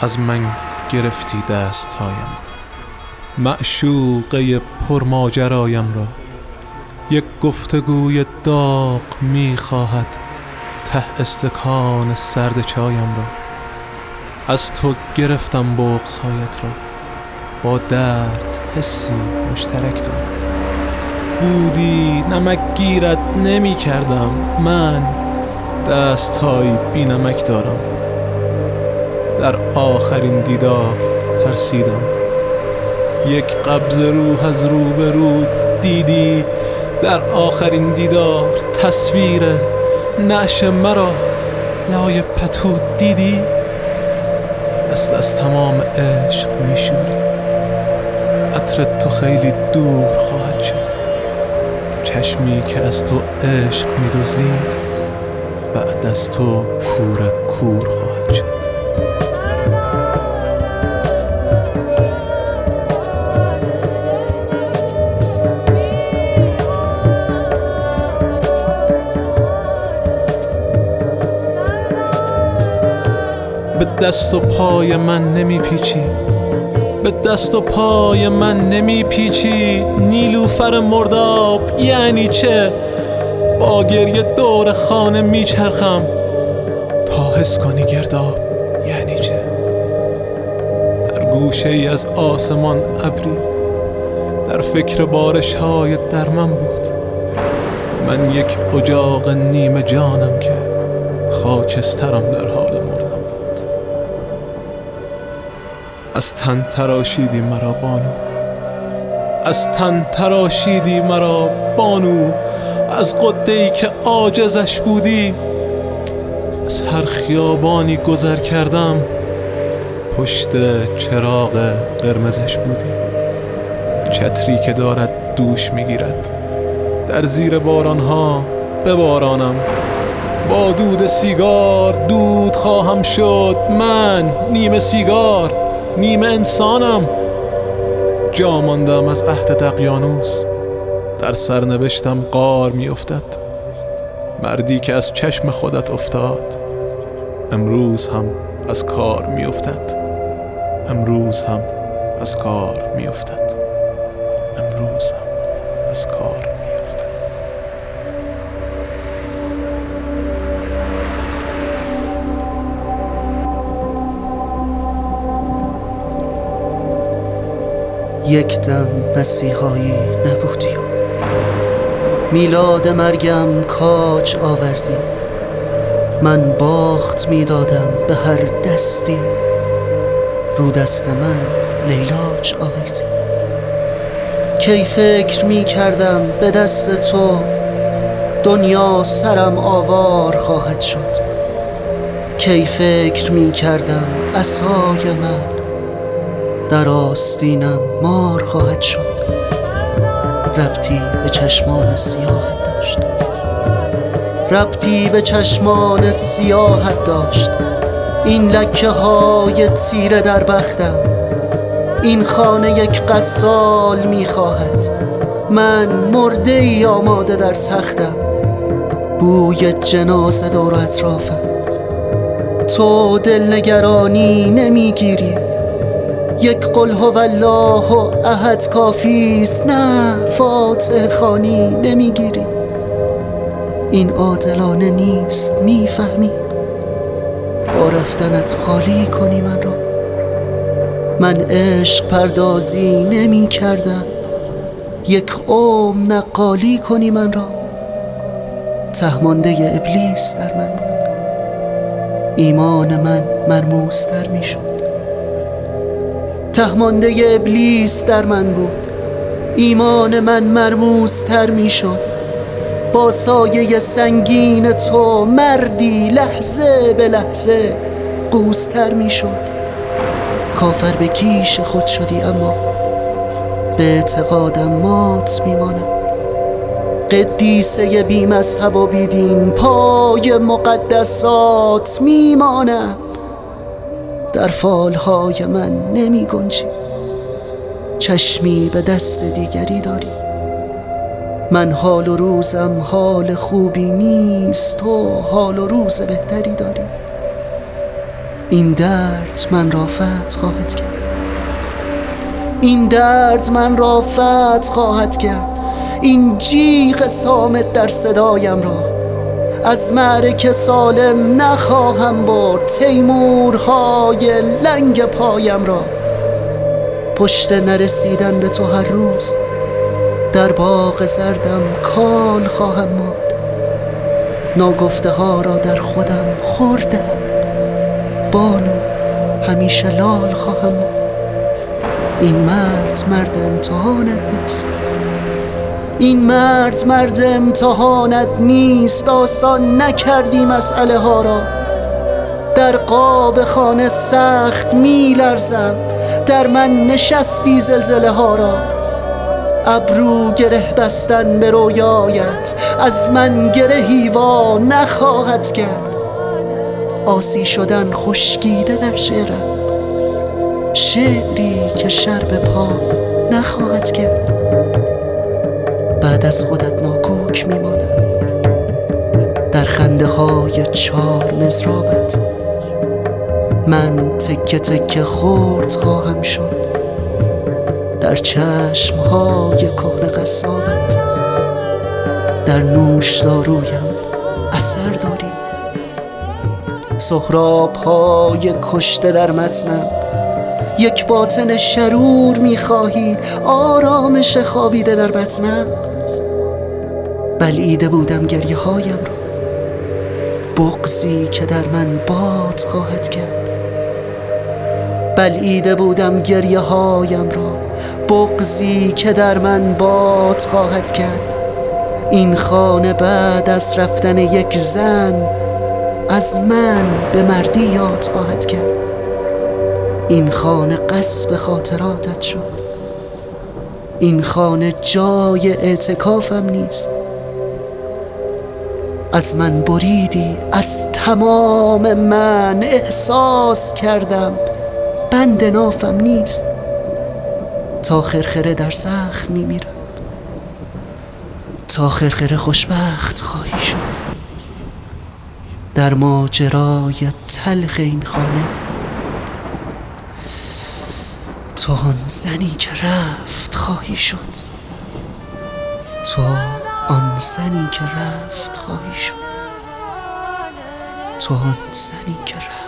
از من گرفتی دستهایم، معشوقه پرماجرایم را. یک گفتگوی داغ می‌خواهد ته استکان سرد چایم را. از تو گرفتم بغض‌هایت را، با درد حسی مشترک دارم. بودی نمک گیرت نمی کردم، من دست‌های بی نمک دارم. در آخرین دیدار ترسیدم، یک قبض روح از روبرو دیدی. در آخرین دیدار تصویر نعش مرا لای پتو دیدی. دست از تمام عشق میشوری، عطر تو خیلی دور خواهد شد. چشمی که از تو عشق می‌دزدید بعد از تو کور کور خواهد شد. به دست و پای من نمیپیچی، به دست و پای من نمیپیچی. نیلوفر مرداب یعنی چه؟ با گریه دور خانه میچرخم تا حس کنی گرداب یعنی چه؟ در گوشه ای از آسمان ابری در فکر بارش های در من بود. من یک اجاق نیمه جانم که خاکسترم در حال مردن بود. از تن تراشیدی مرا بانو، از تن تراشیدی مرا بانو. از قده‌ای که عاجزش بودی، از هر خیابانی گذر کردم پشت چراغ قرمزش بودی. چتری که دارد دوش میگیرد، در زیر بارانها ببارانم. با دود سیگار دود خواهم شد، من نیمه سیگار نیمه انسانم. جا ماندم از عهد دقیانوس، در سرنوشتم غار می افتد. مردی که از چشم خودت افتاد امروز هم از کار می افتد. امروز هم از کار می افتد. امروز هم از کار می افتد. یک دم مسیحایی نبودی، میلاد مرگم کاج آوردی. من باخت میدادم به هر دستی، رو دست من لیلاج آوردی. کی فکر میکردم به دست تو دنیا سرم آوار خواهد شد. کی فکر میکردم عصای من در آستینم مار خواهد شد. ربطی به چشمان سیاهت داشت، ربطی به چشمان سیاهت داشت. این لکه های تیره در بختم، این خانه یک غسال میخواهد. من مرده ای آماده در تختم، بوی جنازه دور اطرافم. تو دلنگرانی نمیگیری، یک قل هو الله و احد کافیست. نه فاتحه خوانی نمیگیری، این عادلانه نیست. میفهمی با رفتنت خالی کنی من را. من عشق پردازی نمی کردم، یک عمر نقالی کنی من را. تهمانده ابلیس در من بود، ایمان من مرموز تر می شد. تهمانده ابلیس در من بود، ایمان من مرموز تر می شد. با سایه سنگین تو مردی لحظه به لحظه قوزتر می شد. کافر به کیش خود شدی اما به اعتقادم مات می مانم. قدیسه بی مذهب و بی دین پای مقدسات می مانم. در فالهای من نمی گنجی، چشمی به دست دیگری داری. من حال و روزم حال خوبی نیست، تو حال و روز بهتری داری. این درد من را فتح خواهد کرد. این درد من را فتح خواهد کرد. این جیغ صامت در صدایم را از معرکه سالم نخواهم برد. تیمورهای لنگ پایم را پشت نرسیدن به تو هر روز در باغ زردم کال خواهم ماند. ناگفته ها را در خودم خوردم. بانو همیشه لال خواهم ماند. این مرد امتحانت نیست. این مرد امتحانت نیست. آسان نکردی مسئله ها را. در قاب خانه سخت می لرزم. در من نشستی زلزله ها را. ابرو گره بستن به رویایت از من گرهی وا نخواهد کرد. آسی شدن خشکیده در شعرم، شعری که شرب پا نخواهد کرد. بعد از خودت ناکوک میمانم در خنده های 4 مضرابت. من تکه تکه خرد خواهم شد در چشم های کهنه قصابت. در نوشدارویم اثر داری. سهراب های کشته در متنم. یک باطن شرور میخواهی آرامش خوابیده در بطنم. بلعیده بودم گریه هایم را، بغضی که در من باد خواهد کرد. بلعیده بودم گریه هایم را، بغضی که در من باد خواهد کرد. این خانه بعد از رفتن یک زن از من به مردی یاد خواهد کرد. این خانه غصب خاطراتت شد. این خانه جای اعتکافم نیست. از من بریدی، از تمام من احساس کردم بند نافم نیست. تا خرخره در زخم میمیرم، تا خرخره خوشبخت خواهی شد. در ماجرای تلخ این خانه تو آن زنی که رفت خواهی شد. تو آن زنی که رفت خواهی شد. تو آن زنی که رفت